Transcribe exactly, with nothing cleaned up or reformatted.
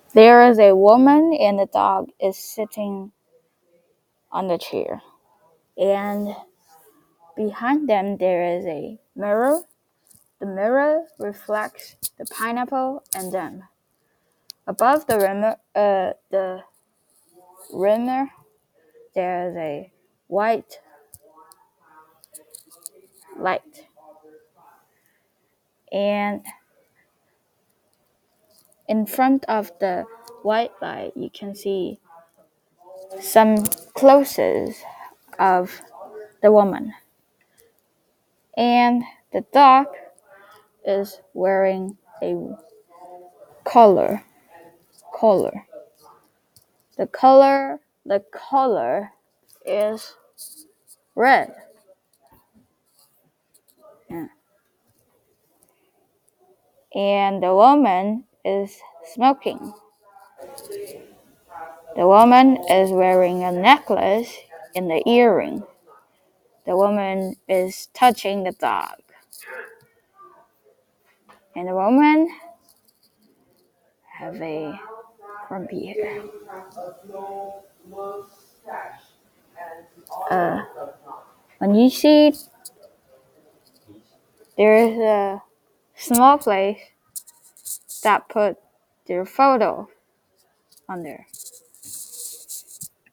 There is a woman and the dog is sitting on the chair. And behind them there is a mirror. The mirror reflects the pineapple and them. Above the rimmer, uh, the rimmer, there is a white light. And in front of the white light, you can see some clothes of the woman. And the dog is wearing a collar. Collar. The color, the color is red. Yeah. And the woman is smoking. The woman is wearing a necklace and the earring. The woman is touching the dog. And the woman have a grumpy hair. Uh, when you see there is a small place that put their photo on there.